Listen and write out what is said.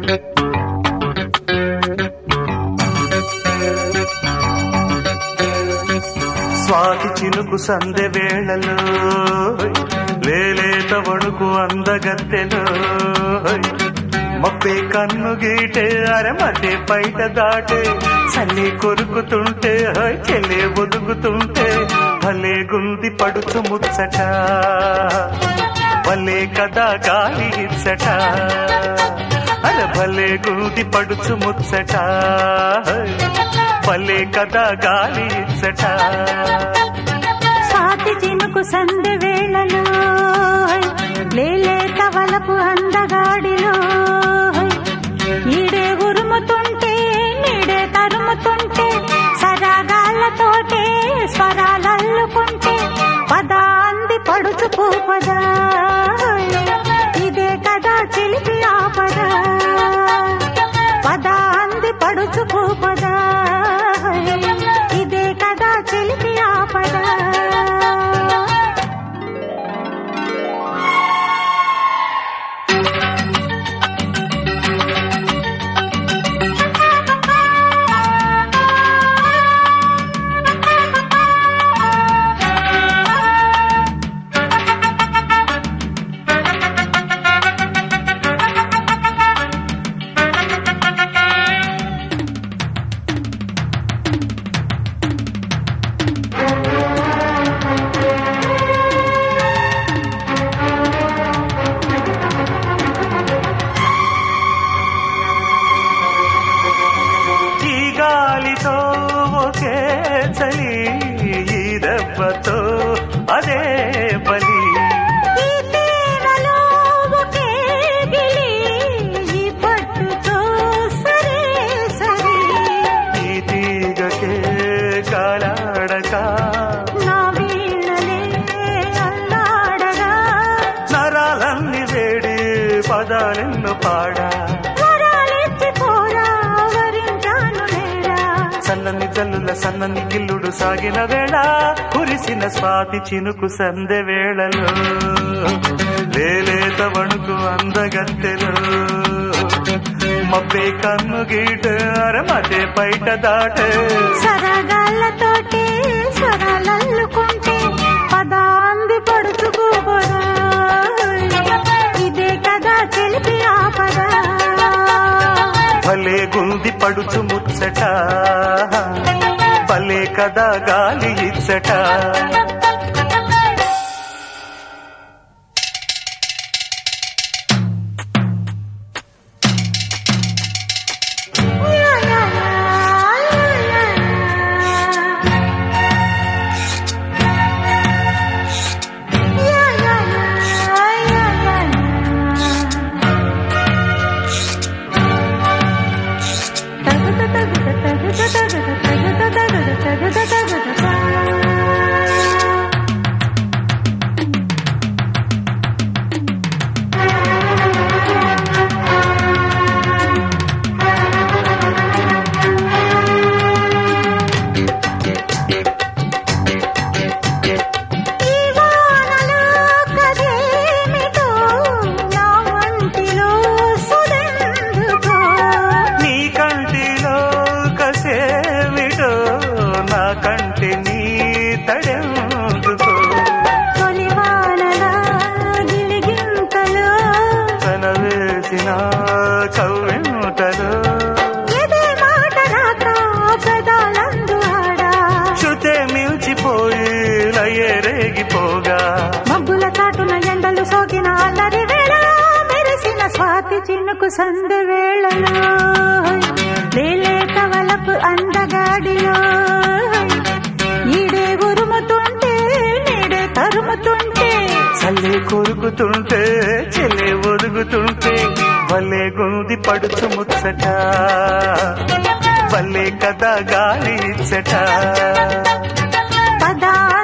స్వాతి చినుకు సందె వేళలో లేలేత వణుకు అందగత్తెలో మబ్బే కన్ను గీటే అరమటే బయట దాటే చల్లి కొరుకుతుంటే చెల్లే ఒదుగుతుంటే భలే గుంది పడుచు ముచ్చట భలే కదా గాలి ఇచ్చట అరే భలే గుంది పడుచు ముచ్చట భలే కదా గాలి ఇచ్చట స్వాతి చినుకు సందె వేళలో లేలేత వలపు అందగాడిలో ఈడే ఉరుముతుంటే నీడే తరుముతుంటే సరాగాళ్ళతోటే స్వరాలల్లుకుంటే పదా అంది పడుచుకో పదా ఇదే కదా చిలిపి ఆపదా పదా అంది పడుచుకో పదా ఇదే కదా చిలిపి ఆపదా చలి ఈ దెబ్బతో అదే బలి ఈ తీరలో ఒకే గిలి ఈ పట్టుతో సరే సరి ఈ తీగకే కాలాడక నా వీణలే అల్లాడగా నరాలన్నీ వేడి పదాలెన్ను పాడా సన్నని జల్లుల సన్నని గిల్లుడు సాగిన వేళ కురిసిన స్వాతి చినుకు సందె వేళలో లేలేత వణుకు అందగత్తెలో మబ్బే కన్ను గీట అరమటే బయట దాటే సరగాళ్ళతోటి స్వరాలల్లుకుంటే పదా అంది పడుచుకోబోదా ఇదే కదా తెలిపి ఆపదా భలే గుంది పడుచు ముచ్చట భలే కదా గాలి ఇచ్చట కంటి నీ తడెందుకో తొలివానలా గిలిగింతలో తన వేసిన కవ్వెంటలో ఎదే మాట రాక పెదాలందు ఆడా శృతే మిల్చిపోయి లయే రేగిపోగా మబ్బుల చాటున ఎండలు సోకిన అల్లరి వేళ మెరిసిన స్వాతి చినుకు సందె వేళలో లేలేత వలపు అందగాడిలో ఈడే ఉరుముతుంటే నీడే తరుముతుంటే చల్లే కొరుకుతుంటే చెల్లే ఒదుగుతుంటే భలే గుంది పడుచు ముచ్చట భలే కదా గాలి ఇచ్చట పదా